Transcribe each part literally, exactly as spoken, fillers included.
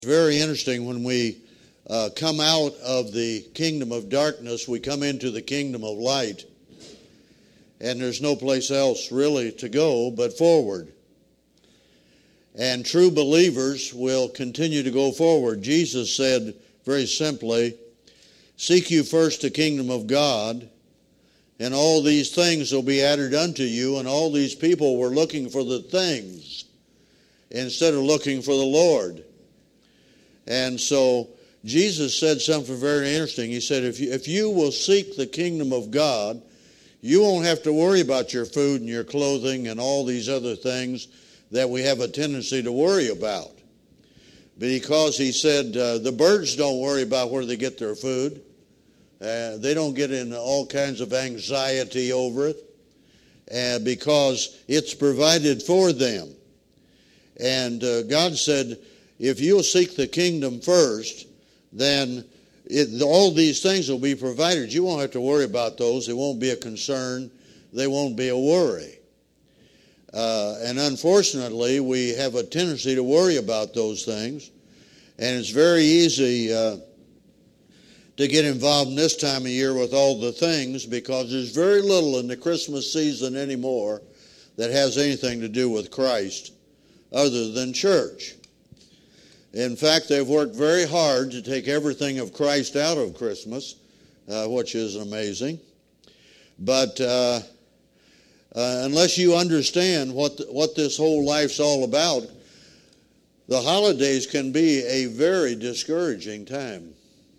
It's very interesting when we uh, come out of the kingdom of darkness, we come into the kingdom of light, and there's no place else really to go but forward. And true believers will continue to go forward. Jesus said very simply, "Seek you first the kingdom of God, and all these things will be added unto you." And all these people were looking for the things instead of looking for the Lord. And so Jesus said something very interesting. He said, if you, if you will seek the kingdom of God, you won't have to worry about your food and your clothing and all these other things that we have a tendency to worry about. Because he said, uh, the birds don't worry about where they get their food. Uh, they don't get in all kinds of anxiety over it uh, because it's provided for them. And uh, God said, if you'll seek the kingdom first, then it, all these things will be provided. You won't have to worry about those. It won't be a concern. They won't be a worry. Uh, and unfortunately, we have a tendency to worry about those things. And it's very easy uh, to get involved in this time of year with all the things, because there's very little in the Christmas season anymore that has anything to do with Christ other than church. In fact, they've worked very hard to take everything of Christ out of Christmas, uh, which is amazing. But uh, uh, unless you understand what the, what this whole life's all about, the holidays can be a very discouraging time.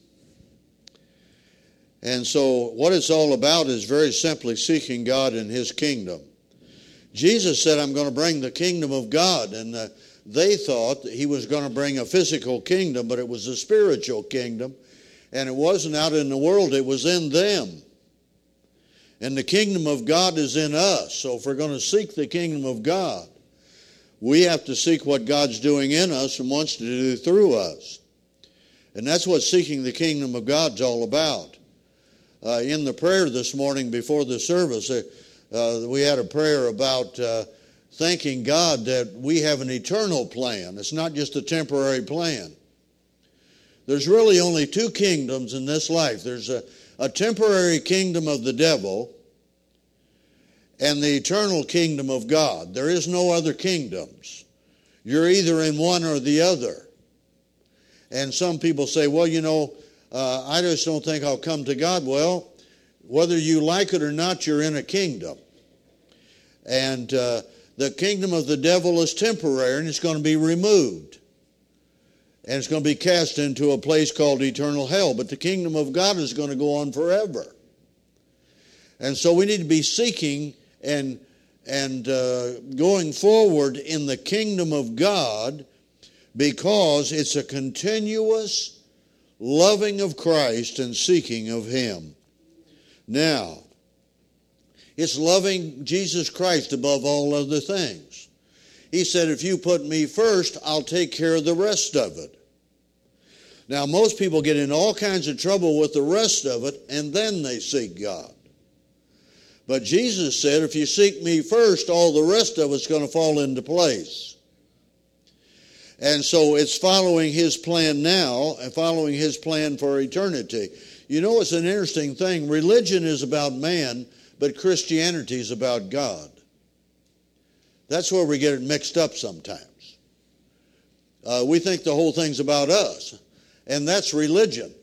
And so what it's all about is very simply seeking God and His kingdom. Jesus said, I'm going to bring the kingdom of God, and uh, they thought that he was going to bring a physical kingdom, but it was a spiritual kingdom, and it wasn't out in the world, it was in them. And the kingdom of God is in us, so if we're going to seek the kingdom of God, we have to seek what God's doing in us and wants to do through us. And that's what seeking the kingdom of God's all about. Uh, in the prayer this morning before the service, uh, we had a prayer about uh, thanking God that we have an eternal plan. It's not just a temporary plan. There's really only two kingdoms in this life. There's a, a temporary kingdom of the devil and the eternal kingdom of God. There is no other kingdoms. You're either in one or the other. And some people say, well, you know, uh, I just don't think I'll come to God. Well, whether you like it or not, you're in a kingdom. And uh, the kingdom of the devil is temporary, and it's going to be removed. And it's going to be cast into a place called eternal hell. But the kingdom of God is going to go on forever. And so we need to be seeking and, and uh, going forward in the kingdom of God, because it's a continuous loving of Christ and seeking of Him. Now, it's loving Jesus Christ above all other things. He said, if you put me first, I'll take care of the rest of it. Now, most people get in all kinds of trouble with the rest of it, and then they seek God. But Jesus said, if you seek me first, all the rest of it's going to fall into place. And so it's following His plan now and following His plan for eternity. You know, it's an interesting thing. Religion is about man, but Christianity is about God. That's where we get it mixed up sometimes. Uh, we think the whole thing's about us, and that's religion.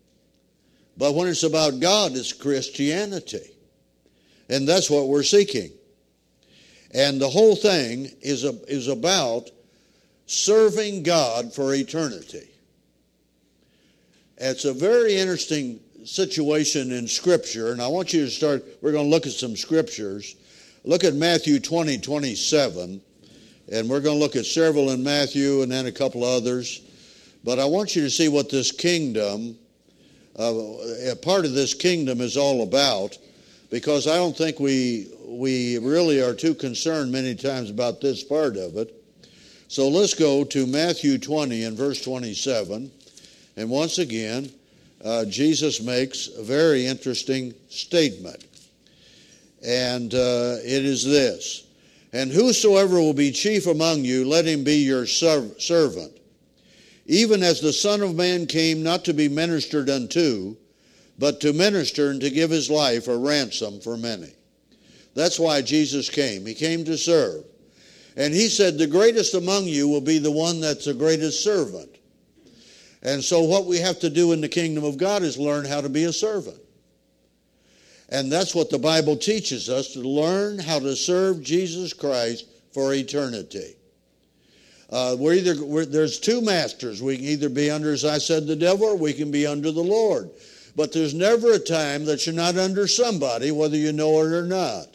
But when it's about God, it's Christianity. And that's what we're seeking. And the whole thing is, a, is about serving God for eternity. It's a very interesting situation in Scripture, and I want you to start, we're going to look at some Scriptures. Look at Matthew twenty, twenty-seven, and we're going to look at several in Matthew and then a couple others. But I want you to see what this kingdom, uh, a part of this kingdom is all about, because I don't think we, we really are too concerned many times about this part of it. So let's go to Matthew twenty and verse twenty-seven. And once again, uh, Jesus makes a very interesting statement. And uh, it is this: and whosoever will be chief among you, let him be your serv- servant. even as the Son of Man came not to be ministered unto, but to minister and to give his life a ransom for many. That's why Jesus came. He came to serve. And he said, the greatest among you will be the one that's the greatest servant. And so what we have to do in the kingdom of God is learn how to be a servant. And that's what the Bible teaches us, to learn how to serve Jesus Christ for eternity. Uh, we're either we're, there's two masters. We can either be under, as I said, the devil, or we can be under the Lord. But there's never a time that you're not under somebody, whether you know it or not.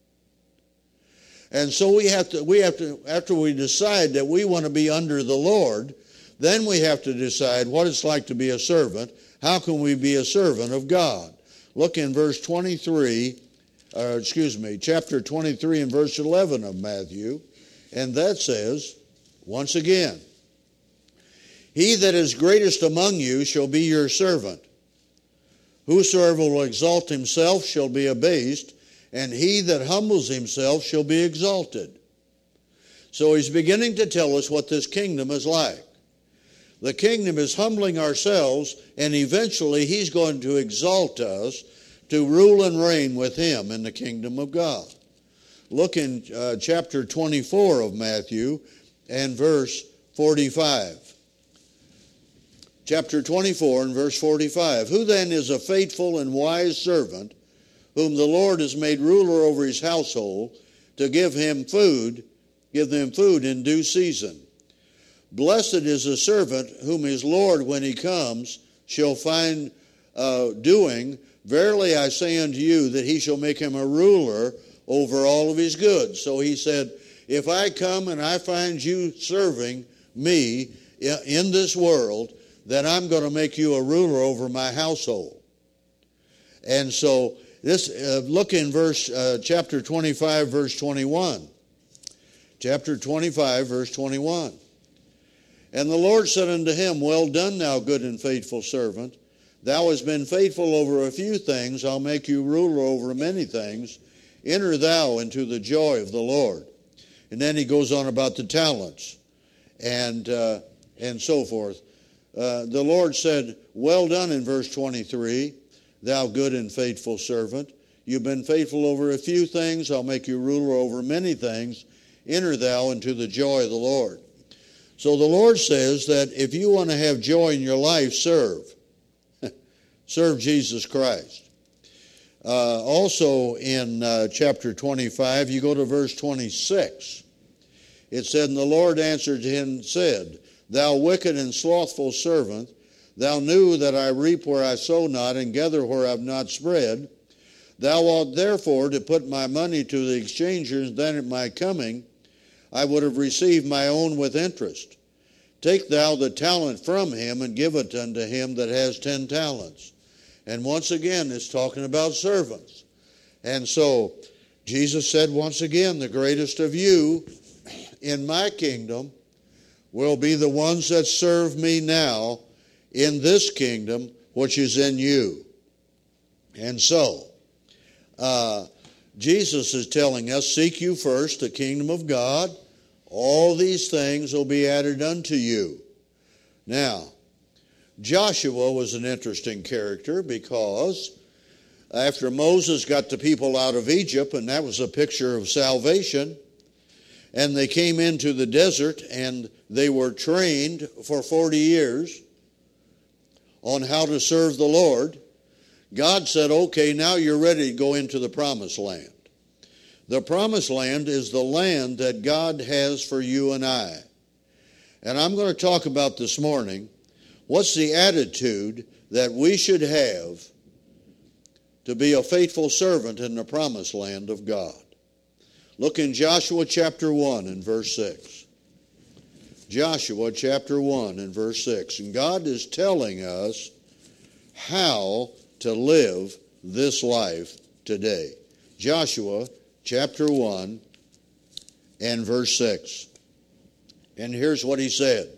And so we have to, we have to, after we decide that we want to be under the Lord, then we have to decide what it's like to be a servant. How can we be a servant of God? Look in verse twenty-three, uh, excuse me, chapter twenty-three and verse eleven of Matthew, and that says, once again, he that is greatest among you shall be your servant. Whosoever will exalt himself shall be abased, and he that humbles himself shall be exalted. So he's beginning to tell us what this kingdom is like. The kingdom is humbling ourselves, and eventually he's going to exalt us to rule and reign with him in the kingdom of God. Look in uh, chapter twenty-four of Matthew and verse forty-five. Chapter twenty-four and verse forty-five. Who then is a faithful and wise servant, whom the Lord has made ruler over his household, to give him food, give them food in due season? Blessed is the servant whom his Lord, when he comes, shall find uh, doing. Verily I say unto you, that he shall make him a ruler over all of his goods. So he said, if I come and I find you serving me in this world, then I'm going to make you a ruler over my household. And so this, uh, look in verse uh, chapter twenty-five, verse twenty-one. Chapter twenty-five, verse twenty-one. And the Lord said unto him, well done, thou good and faithful servant. Thou hast been faithful over a few things. I'll make you ruler over many things. Enter thou into the joy of the Lord. And then he goes on about the talents and uh, and so forth. Uh, the Lord said, well done, in verse twenty-three, thou good and faithful servant. You've been faithful over a few things. I'll make you ruler over many things. Enter thou into the joy of the Lord. So the Lord says that if you want to have joy in your life, serve. Serve Jesus Christ. Uh, also in uh, chapter twenty-five, you go to verse twenty-six. It said, and the Lord answered him and said, thou wicked and slothful servant, thou knew that I reap where I sow not, and gather where I have not spread. Thou ought therefore to put my money to the exchangers, then at my coming I would have received my own with interest. Take thou the talent from him, and give it unto him that has ten talents. And once again, it's talking about servants. And so Jesus said once again, the greatest of you in my kingdom will be the ones that serve me now in this kingdom which is in you. And so, uh, Jesus is telling us, seek you first the kingdom of God. All these things will be added unto you. Now, Joshua was an interesting character, because after Moses got the people out of Egypt, and that was a picture of salvation, and they came into the desert and they were trained for forty years on how to serve the Lord, God said, okay, now you're ready to go into the promised land. The promised land is the land that God has for you and I. And I'm going to talk about this morning, what's the attitude that we should have to be a faithful servant in the promised land of God. Look in Joshua chapter one and verse six. Joshua chapter one and verse six. And God is telling us how to live this life today. Joshua chapter one and verse six. And here's what he said.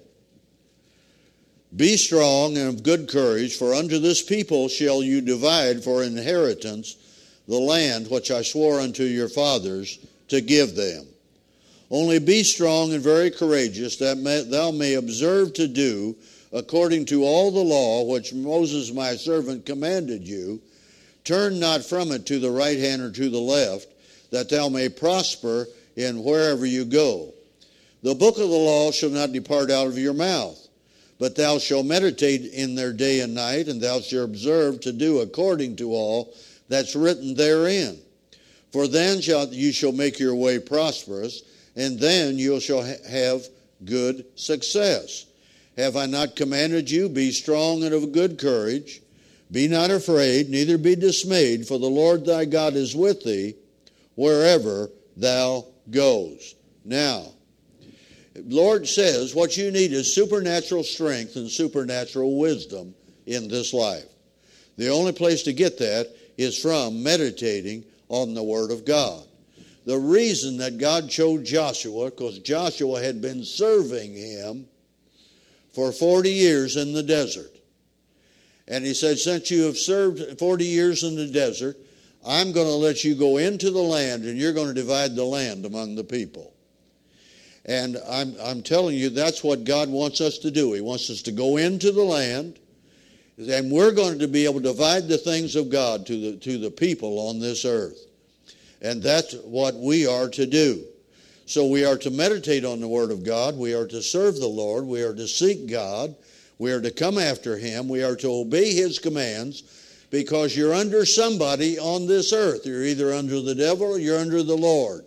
Be strong and of good courage, for unto this people shall you divide for inheritance the land which I swore unto your fathers to give them. Only be strong and very courageous, that may, thou may observe to do according to all the law which Moses my servant commanded you. Turn not from it to the right hand or to the left, that thou may prosper in wherever you go. The book of the law shall not depart out of your mouth, but thou shalt meditate in there day and night, and thou shalt observe to do according to all that's written therein. For then shall you shall make your way prosperous, and then you shall ha- have good success. Have I not commanded you? Be strong and of good courage. Be not afraid, neither be dismayed, for the Lord thy God is with thee wherever thou goes. Now, the Lord says what you need is supernatural strength and supernatural wisdom in this life. The only place to get that is from meditating on the Word of God. The reason that God chose Joshua, because Joshua had been serving him for forty years in the desert. And he said, since you have served forty years in the desert, I'm going to let you go into the land, and you're going to divide the land among the people. And I'm, I'm telling you, that's what God wants us to do. He wants us to go into the land, and we're going to be able to divide the things of God to the, to the people on this earth. And that's what we are to do. So we are to meditate on the Word of God. We are to serve the Lord. We are to seek God. We are to come after Him. We are to obey His commands, because you're under somebody on this earth. You're either under the devil or you're under the Lord.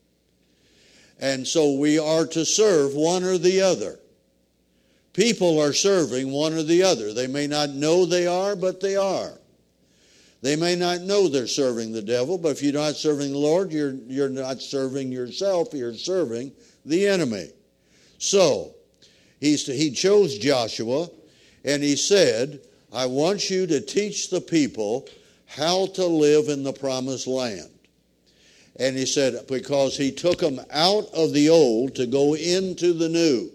And so we are to serve one or the other. People are serving one or the other. They may not know they are, but they are. They may not know they're serving the devil, but if you're not serving the Lord, you're, you're not serving yourself, you're serving the enemy. So, he's, he chose Joshua, and he said, I want you to teach the people how to live in the promised land. And he said, because he took them out of the old to go into the new.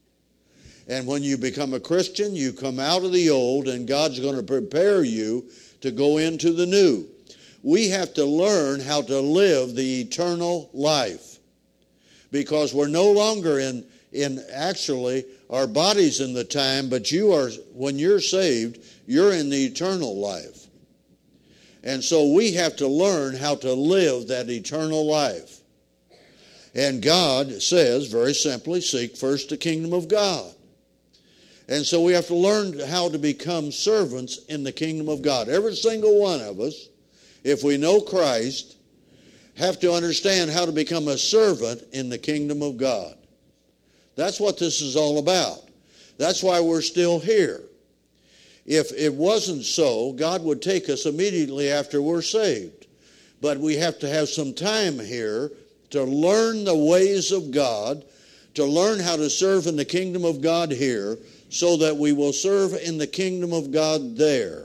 And when you become a Christian, you come out of the old, and God's going to prepare you to go into the new. We have to learn how to live the eternal life, because we're no longer in, in actually our body's in the time, but you are, when you're saved, you're in the eternal life. And so we have to learn how to live that eternal life. And God says, very simply, seek first the kingdom of God. And so we have to learn how to become servants in the kingdom of God. Every single one of us, if we know Christ, have to understand how to become a servant in the kingdom of God. That's what this is all about. That's why we're still here. If it wasn't so, God would take us immediately after we're saved. But we have to have some time here to learn the ways of God, to learn how to serve in the kingdom of God here, so that we will serve in the kingdom of God there.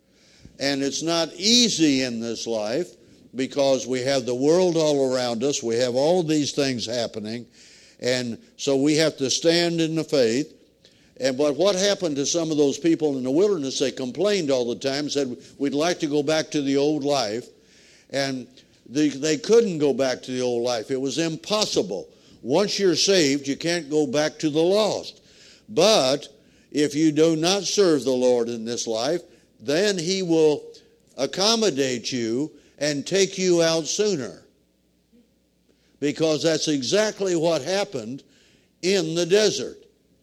And it's not easy in this life, because we have the world all around us. We have all these things happening. And so we have to stand in the faith. And but what happened to some of those people in the wilderness? They complained all the time, said, we'd like to go back to the old life. And they, they couldn't go back to the old life. It was impossible. Once you're saved, you can't go back to the lost. But if you do not serve the Lord in this life, then He will accommodate you and take you out sooner. Because that's exactly what happened in the desert.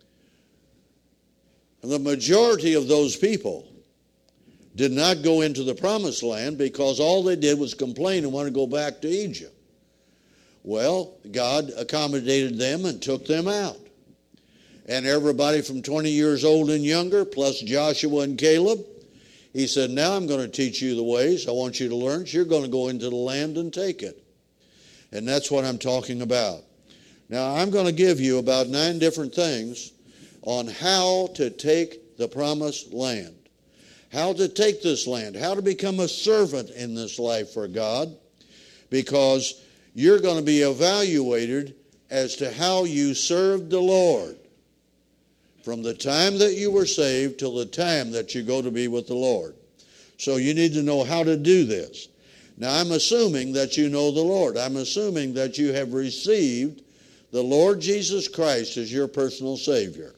The majority of those people did not go into the promised land, because all they did was complain and want to go back to Egypt. Well, God accommodated them and took them out. And everybody from twenty years old and younger, plus Joshua and Caleb, He said, now I'm going to teach you the ways. I want you to learn. You're going to go into the land and take it. And that's what I'm talking about. Now, I'm going to give you about nine different things on how to take the promised land. How to take this land. How to become a servant in this life for God. Because you're going to be evaluated as to how you served the Lord. From the time that you were saved till the time that you go to be with the Lord. So you need to know how to do this. Now, I'm assuming that you know the Lord. I'm assuming that you have received the Lord Jesus Christ as your personal Savior?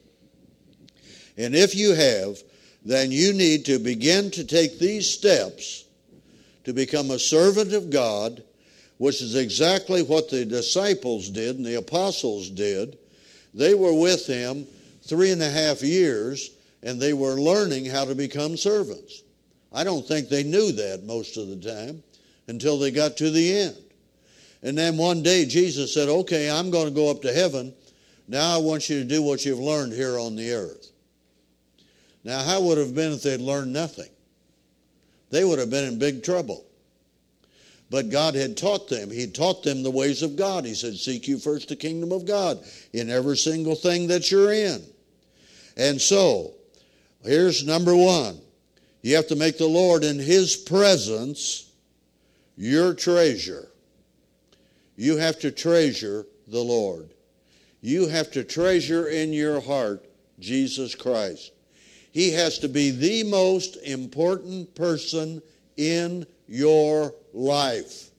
And if you have, then you need to begin to take these steps to become a servant of God, which is exactly what the disciples did and the apostles did. They were with him three and a half years, and they were learning how to become servants. I don't think they knew that most of the time until they got to the end. And then one day Jesus said, okay, I'm going to go up to heaven. Now I want you to do what you've learned here on the earth. Now, how would it have been if they'd learned nothing? They would have been in big trouble. But God had taught them. He taught them the ways of God. He said, seek you first the kingdom of God in every single thing that you're in. And so, here's number one. You have to make the Lord in his presence your treasure. You have to treasure the Lord. You have to treasure in your heart Jesus Christ. He has to be the most important person in your life.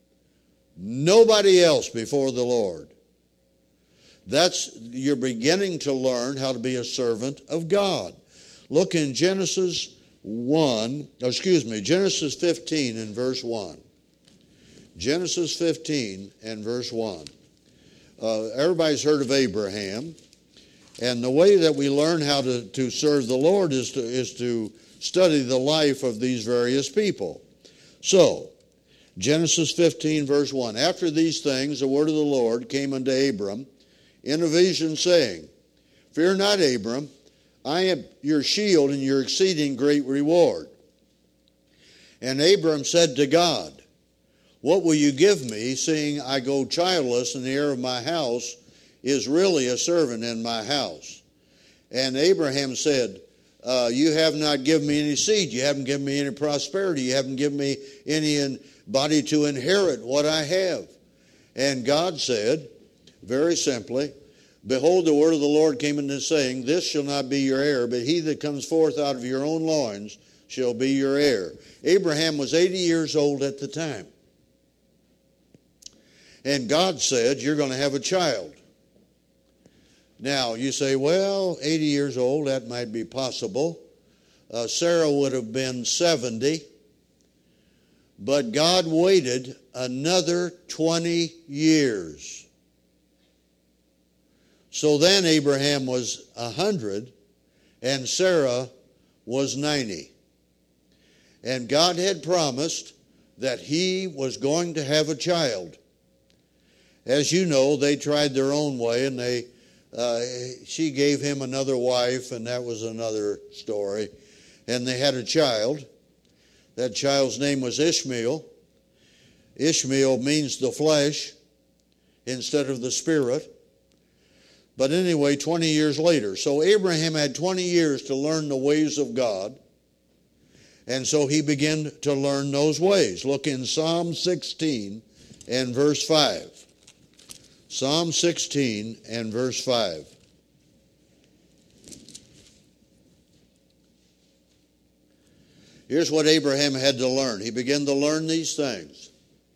Nobody else before the Lord. That's, you're beginning to learn how to be a servant of God. Look in Genesis one, excuse me, Genesis fifteen and verse one. Genesis fifteen and verse one. Uh, everybody's heard of Abraham. And the way that we learn how to, to serve the Lord is to, is to study the life of these various people. So, Genesis fifteen, verse one. After these things, the word of the Lord came unto Abram in a vision, saying, fear not, Abram, I am your shield and your exceeding great reward. And Abram said to God, what will you give me, seeing I go childless, and the heir of my house is really a servant in my house? And Abraham said, uh, you have not given me any seed. You haven't given me any prosperity. You haven't given me any body to inherit what I have. And God said, very simply, behold, the word of the Lord came unto saying, this shall not be your heir, but he that comes forth out of your own loins shall be your heir. Abraham was eighty years old at the time. And God said, you're going to have a child. Now, you say, well, eighty years old, that might be possible. Uh, Sarah would have been seventy. But God waited another twenty years. So then Abraham was one hundred and Sarah was ninety. And God had promised that he was going to have a child. As you know, they tried their own way, and they uh, she gave him another wife, and that was another story. And they had a child. That child's name was Ishmael. Ishmael means the flesh instead of the spirit. But anyway, twenty years later. So Abraham had twenty years to learn the ways of God. And so he began to learn those ways. Look in Psalm sixteen and verse five. Psalm sixteen and verse five. Here's what Abraham had to learn. He began to learn these things.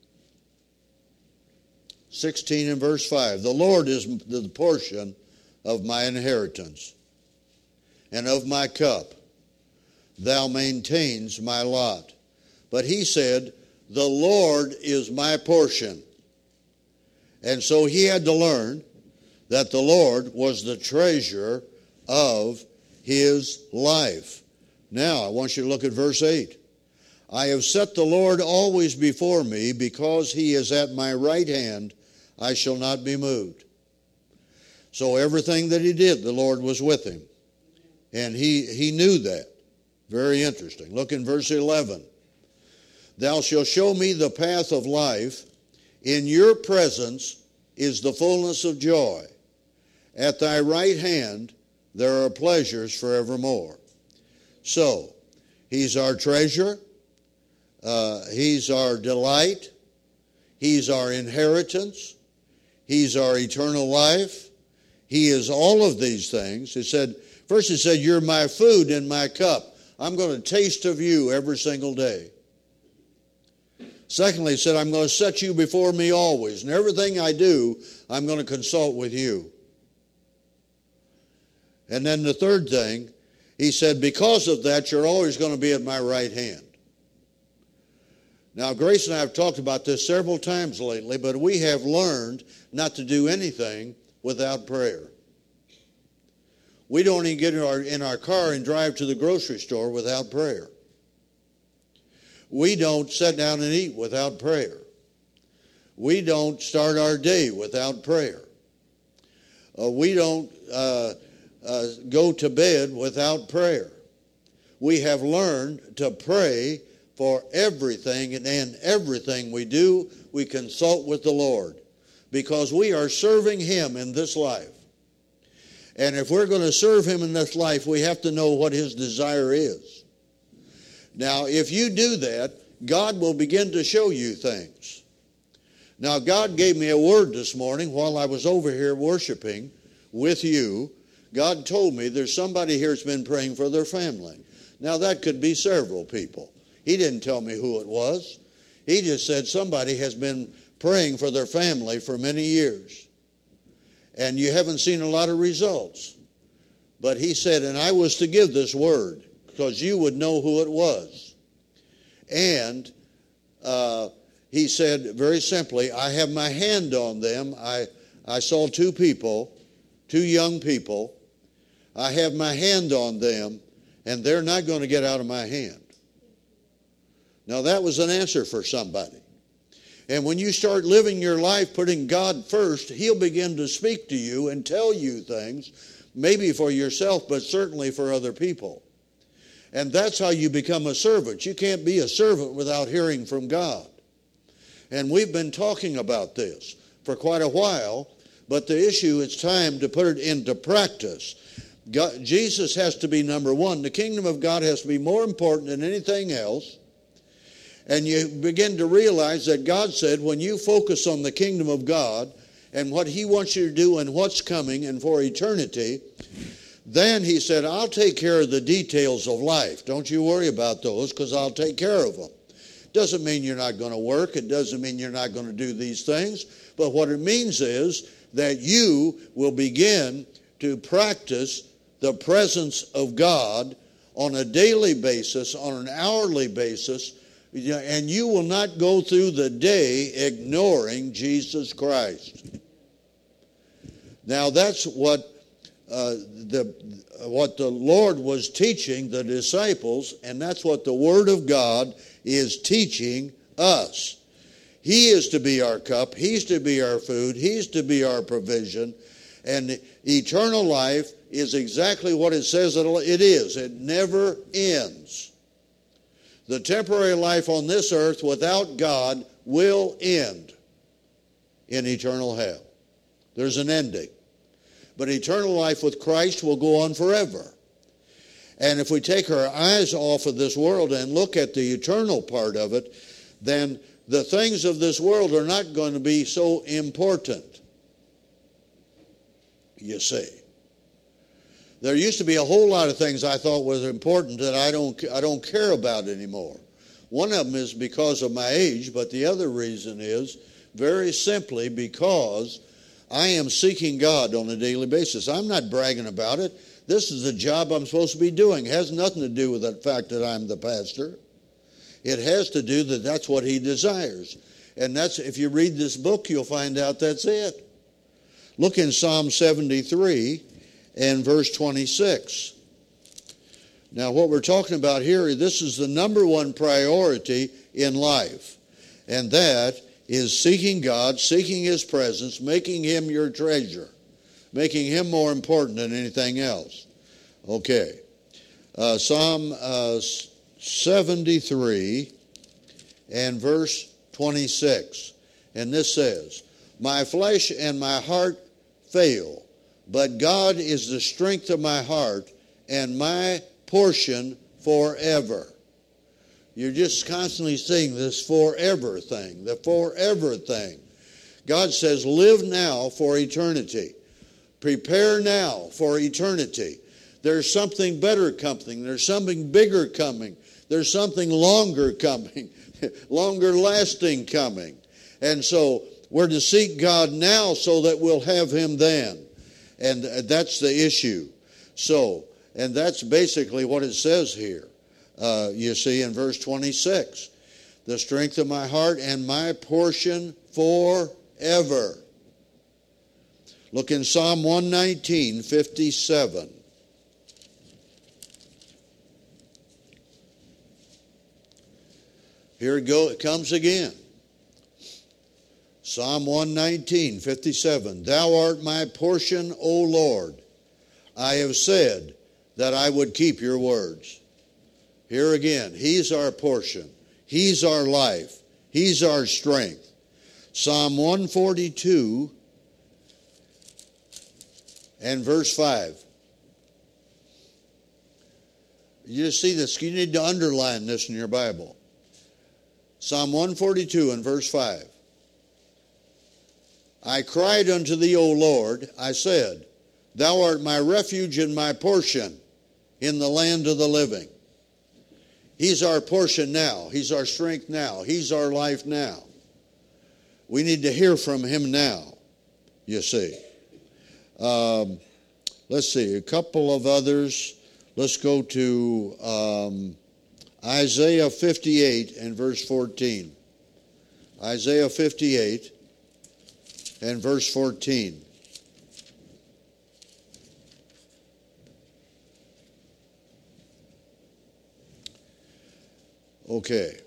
sixteen and verse five. The Lord is the portion of my inheritance, and of my cup thou maintains my lot. But he said, the Lord is my portion. And so he had to learn that the Lord was the treasure of his life. Now, I want you to look at verse eight. I have set the Lord always before me, because he is at my right hand, I shall not be moved. So everything that he did, the Lord was with him. And he, he knew that. Very interesting. Look in verse eleven. Thou shalt show me the path of life. In your presence is the fullness of joy. At thy right hand there are pleasures forevermore. So, he's our treasure. Uh, he's our delight. He's our inheritance. He's our eternal life. He is all of these things. It said, first it said, you're my food and my cup. I'm going to taste of you every single day. Secondly, he said, I'm going to set you before me always. And everything I do, I'm going to consult with you. And then the third thing, he said, because of that, you're always going to be at my right hand. Now, Grace and I have talked about this several times lately, but we have learned not to do anything without prayer. We don't even get in our, in our car and drive to the grocery store without prayer. We don't sit down and eat without prayer. We don't start our day without prayer. Uh, we don't uh, uh, go to bed without prayer. We have learned to pray for everything, and in everything we do, we consult with the Lord because we are serving Him in this life. And if we're going to serve Him in this life, we have to know what His desire is. Now, if you do that, God will begin to show you things. Now, God gave me a word this morning while I was over here worshiping with you. God told me there's somebody here that's been praying for their family. Now, that could be several people. He didn't tell me who it was. He just said somebody has been praying for their family for many years. And you haven't seen a lot of results. But he said, and I was to give this word because you would know who it was. And uh, he said very simply, I have my hand on them. I, I saw two people, two young people. I have my hand on them, and they're not going to get out of my hand. Now, that was an answer for somebody. And when you start living your life putting God first, He'll begin to speak to you and tell you things, maybe for yourself, but certainly for other people. And that's how you become a servant. You can't be a servant without hearing from God. And we've been talking about this for quite a while, but the issue, it's time to put it into practice. God, Jesus has to be number one. The kingdom of God has to be more important than anything else. And you begin to realize that God said when you focus on the kingdom of God and what He wants you to do and what's coming and for eternity, then He said, I'll take care of the details of life. Don't you worry about those because I'll take care of them. Doesn't mean you're not going to work. It doesn't mean you're not going to do these things. But what it means is that you will begin to practice the presence of God on a daily basis, on an hourly basis, and you will not go through the day ignoring Jesus Christ. Now that's what uh, the what the Lord was teaching the disciples, and that's what the Word of God is teaching us. He is to be our cup. He's to be our food. He's to be our provision. And eternal life is exactly what it says it is. It never ends. The temporary life on this earth without God will end in eternal hell. There's an ending. But eternal life with Christ will go on forever. And if we take our eyes off of this world and look at the eternal part of it, then the things of this world are not going to be so important, you see. There used to be a whole lot of things I thought was important that I don't I don't care about anymore. One of them is because of my age, but the other reason is very simply because I am seeking God on a daily basis. I'm not bragging about it. This is the job I'm supposed to be doing. It has nothing to do with the fact that I'm the pastor. It has to do that that's what He desires. And that's, if you read this book, you'll find out that's it. Look in Psalm seventy-three and verse twenty-six. Now, what we're talking about here, this is the number one priority in life. And that is seeking God, seeking His presence, making Him your treasure, making Him more important than anything else. Okay. Uh, Psalm uh, seventy-three and verse twenty-six. And this says, my flesh and my heart fail, but God is the strength of my heart and my portion forever. You're just constantly seeing this forever thing, the forever thing. God says, live now for eternity. Prepare now for eternity. There's something better coming. There's something bigger coming There's something longer coming, longer lasting coming. And so we're to seek God now so that we'll have him then. And that's the issue. So, and that's basically what it says here. Uh, you see in verse twenty-six, the strength of my heart and my portion forever. Look in Psalm one nineteen, fifty-seven. Here it, go, it comes again. Psalm one nineteen, fifty-seven. Thou art my portion, O Lord. I have said that I would keep your words. Here again, he's our portion. He's our life. He's our strength. Psalm one forty-two and verse five. You see this, you need to underline this in your Bible. Psalm one forty-two and verse five. I cried unto thee, O Lord, I said, thou art my refuge and my portion in the land of the living. He's our portion now. He's our strength now. He's our life now. We need to hear from him now, you see. Um, let's see, a couple of others. Let's go to um, Isaiah fifty-eight and verse fourteen. Isaiah fifty-eight and verse fourteen. Okay.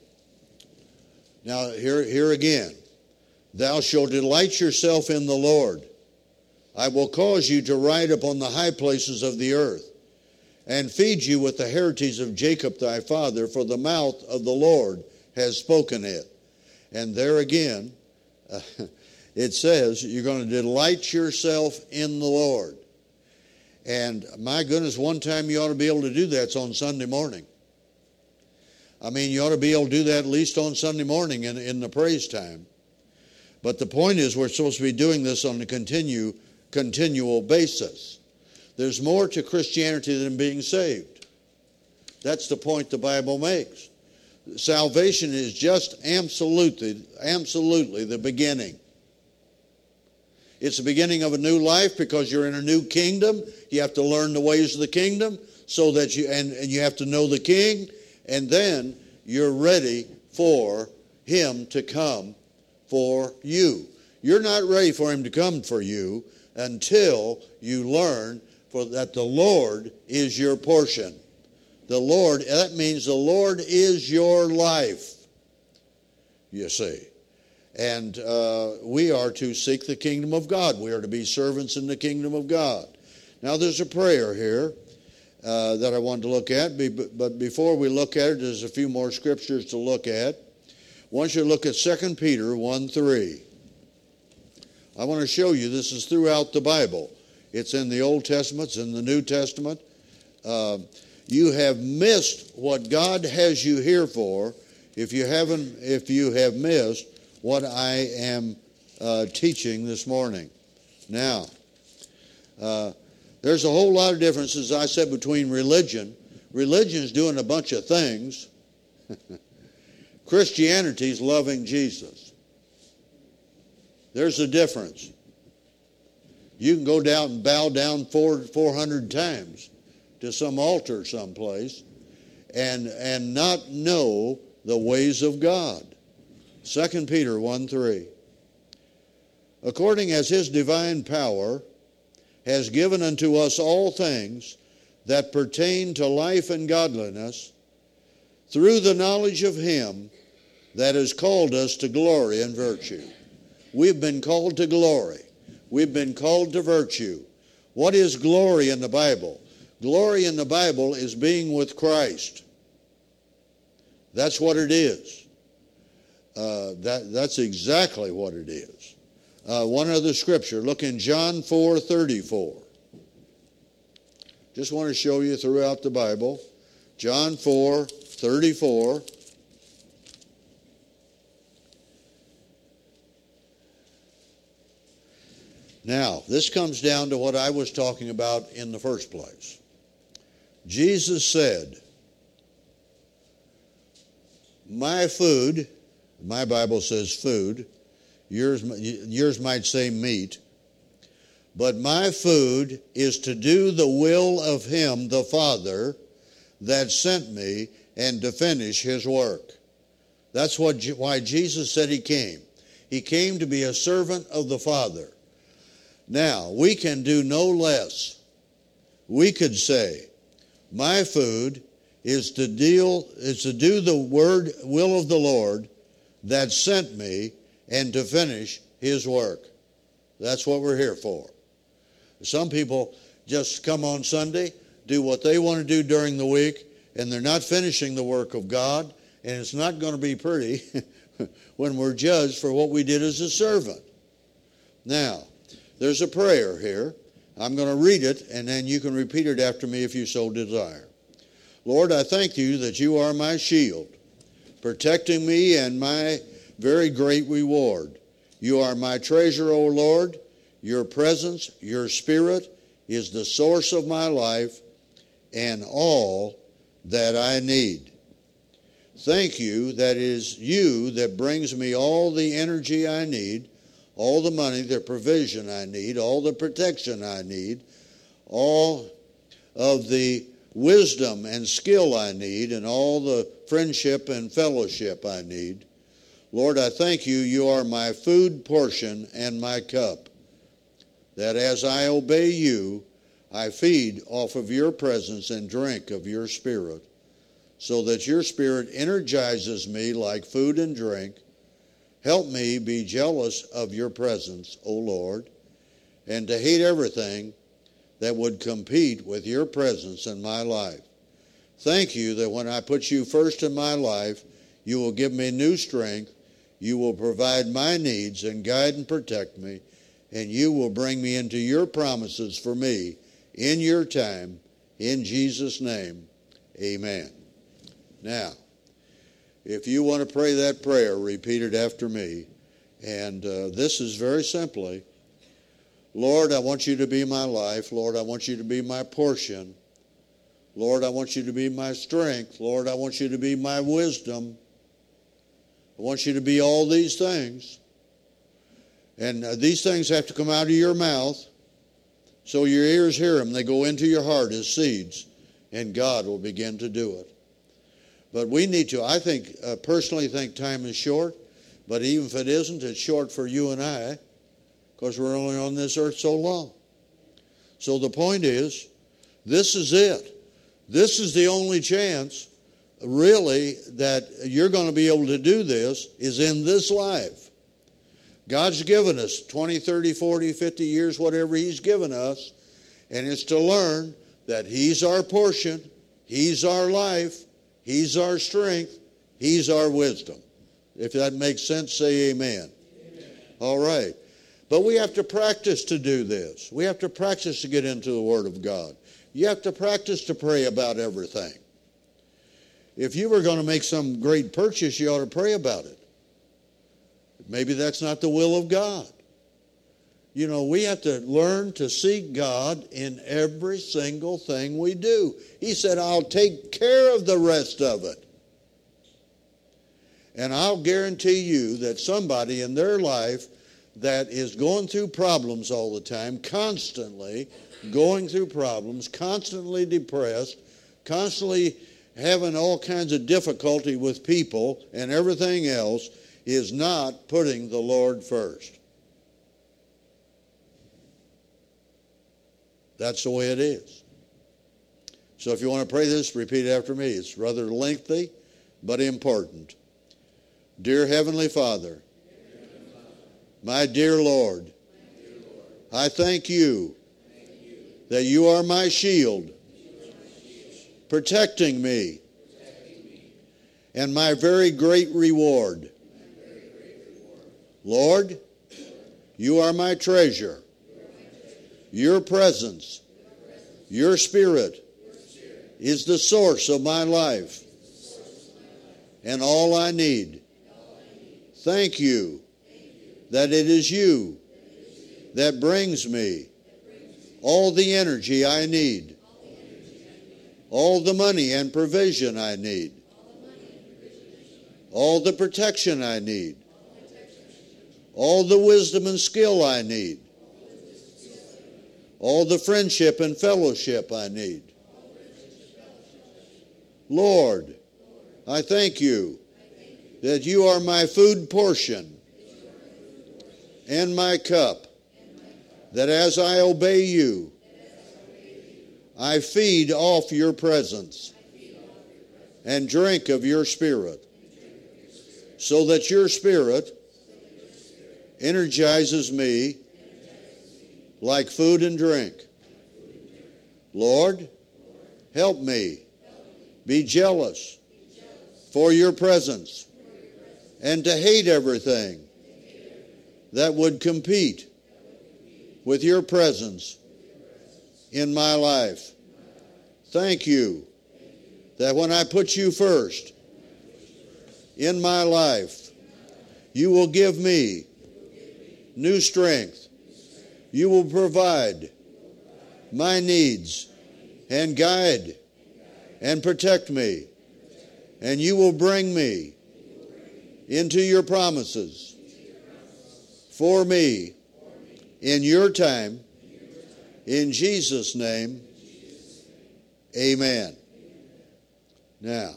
Now, here, here again. Thou shalt delight yourself in the Lord. I will cause you to ride upon the high places of the earth, and feed you with the heritage of Jacob thy father, for the mouth of the Lord has spoken it. And there again, uh, it says you're going to delight yourself in the Lord. And my goodness, one time you ought to be able to do that. It's on Sunday morning. I mean, you ought to be able to do that at least on Sunday morning in, in the praise time. But the point is we're supposed to be doing this on a continue, continual basis. There's more to Christianity than being saved. That's the point the Bible makes. Salvation is just absolutely, absolutely the beginning. It's the beginning of a new life because you're in a new kingdom. You have to learn the ways of the kingdom so that you, and, and you have to know the King, and then you're ready for him to come for you. You're not ready for him to come for you until you learn for that the Lord is your portion. The Lord, that means the Lord is your life, you see. And uh, we are to seek the kingdom of God. We are to be servants in the kingdom of God. Now there's a prayer here uh, that I wanted to look at, but before we look at it, there's a few more scriptures to look at. I want you to look at Second Peter one three. I want to show you this is throughout the Bible. It's in the Old Testament, it's in the New Testament. Uh, you have missed what God has you here for if you haven't, if you have missed what I am uh, teaching this morning. Now, uh, there's a whole lot of differences, I said, between religion. Religion's doing a bunch of things. Christianity's loving Jesus. There's a difference. You can go down and bow down four, 400 times to some altar someplace and, and not know the ways of God. Second Peter one three. According as his divine power has given unto us all things that pertain to life and godliness, through the knowledge of him that has called us to glory and virtue. We've been called to glory. We've been called to virtue. What is glory in the Bible? Glory in the Bible is being with Christ. That's what it is. Uh, that, that's exactly what it is. Uh, one other scripture. Look in John four thirty-four. Just want to show you throughout the Bible. John four thirty-four. Now, this comes down to what I was talking about in the first place. Jesus said, my food, my Bible says food, yours, yours might say meat, but my food is to do the will of him, the Father, that sent me, and to finish his work. That's what, why Jesus said he came. He came to be a servant of the Father. Now, we can do no less. We could say, my food is to deal is to do the word will of the Lord that sent me and to finish his work. That's what we're here for. Some people just come on Sunday, do what they want to do during the week, and they're not finishing the work of God, and it's not going to be pretty when we're judged for what we did as a servant. Now, there's a prayer here. I'm going to read it, and then you can repeat it after me if you so desire. Lord, I thank you that you are my shield, protecting me and my very great reward. You are my treasure, O Lord. Your presence, your spirit is the source of my life and all that I need. Thank you that it is you that brings me all the energy I need, all the money, the provision I need, all the protection I need, all of the wisdom and skill I need, and all the friendship and fellowship I need. Lord, I thank you, you are my food portion and my cup, that as I obey you, I feed off of your presence and drink of your spirit, so that your spirit energizes me like food and drink. Help me be jealous of your presence, O Lord, and to hate everything that would compete with your presence in my life. Thank you that when I put you first in my life, you will give me new strength, you will provide my needs and guide and protect me, and you will bring me into your promises for me in your time. In Jesus' name, amen. Now, if you want to pray that prayer, repeat it after me. And uh, this is very simply, Lord, I want you to be my life. Lord, I want you to be my portion. Lord, I want you to be my strength. Lord, I want you to be my wisdom. I want you to be all these things. And uh, these things have to come out of your mouth so your ears hear them. They go into your heart as seeds, and God will begin to do it. But we need to, I think, uh, personally think time is short, but even if it isn't, it's short for you and I, because we're only on this earth so long. So the point is, this is it. This is the only chance, really, that you're going to be able to do this is in this life. God's given us twenty, thirty, forty, fifty years, whatever he's given us, and it's to learn that he's our portion, he's our life, he's our strength, he's our wisdom. If that makes sense, say amen. Amen. All right. But we have to practice to do this. We have to practice to get into the Word of God. You have to practice to pray about everything. If you were going to make some great purchase, you ought to pray about it. Maybe that's not the will of God. You know, we have to learn to seek God in every single thing we do. He said, I'll take care of the rest of it. And I'll guarantee you that somebody in their life that is going through problems all the time, constantly going through problems, constantly depressed, constantly having all kinds of difficulty with people and everything else, is not putting the Lord first. That's the way it is. So if you want to pray this, repeat it after me. It's rather lengthy, but important. Dear Heavenly Father, my dear Lord, I thank you that you are my shield, protecting me, and my very great reward. Lord, you are my treasure. Your presence, your spirit is the source of my life and all I need. Thank you that it is you that brings me all the energy I need, all the money and provision I need, all the protection I need, all the wisdom and skill I need, all the friendship and fellowship I need. Lord, I thank you that you are my food portion and my cup, that as I obey you, I feed off your presence and drink of your Spirit, so that your Spirit energizes me like food and drink. Lord, help me be jealous for your presence and to hate everything that would compete with your presence in my life. Thank you that when I put you first in my life, you will give me new strength. You will provide my needs and guide and protect me. And you will bring me into your promises for me in your time. In Jesus' name, amen. Now,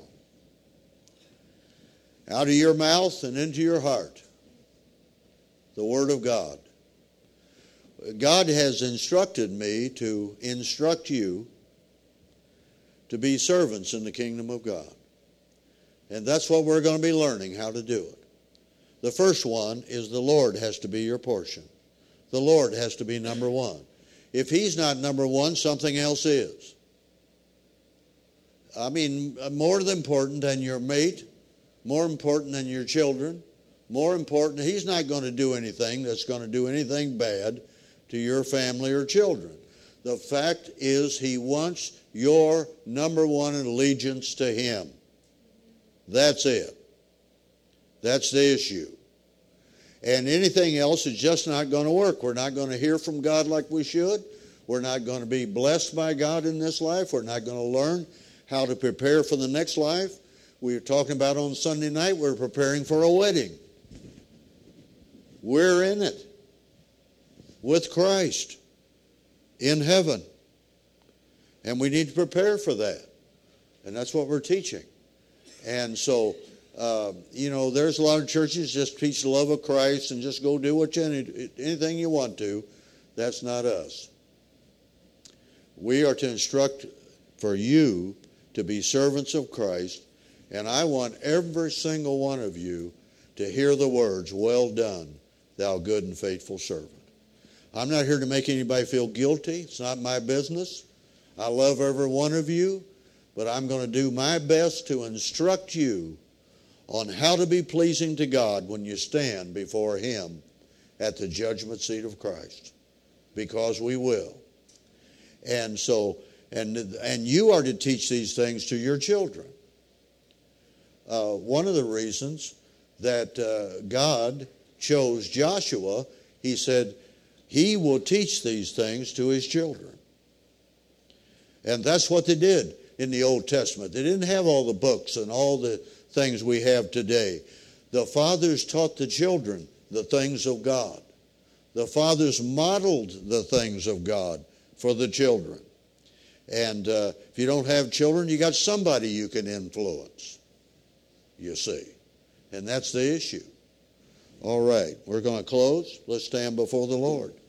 out of your mouth and into your heart, the Word of God. God has instructed me to instruct you to be servants in the kingdom of God. And that's what we're going to be learning how to do it. The first one is the Lord has to be your portion. The Lord has to be number one. If He's not number one, something else is. I mean, more important than your mate, more important than your children, more important, He's not going to do anything that's going to do anything bad to your family or children. The fact is, He wants your number one allegiance to Him. That's it. That's the issue. And anything else is just not going to work. We're not going to hear from God like we should. We're not going to be blessed by God in this life. We're not going to learn how to prepare for the next life. We were talking about on Sunday night, we're preparing for a wedding. We're in it with Christ in heaven. And we need to prepare for that. And that's what we're teaching. And so, uh, you know, there's a lot of churches just teach the love of Christ and just go do what you, anything you want to. That's not us. We are to instruct for you to be servants of Christ. And I want every single one of you to hear the words, "Well done, thou good and faithful servant." I'm not here to make anybody feel guilty. It's not my business. I love every one of you, but I'm going to do my best to instruct you on how to be pleasing to God when you stand before Him at the judgment seat of Christ, because we will. And so, and, and you are to teach these things to your children. Uh, one of the reasons that uh, God chose Joshua, He said, He will teach these things to His children. And that's what they did in the Old Testament. They didn't have all the books and all the things we have today. The fathers taught the children the things of God. The fathers modeled the things of God for the children. And uh, if you don't have children, you got somebody you can influence, you see. And that's the issue. All right, we're going to close. Let's stand before the Lord.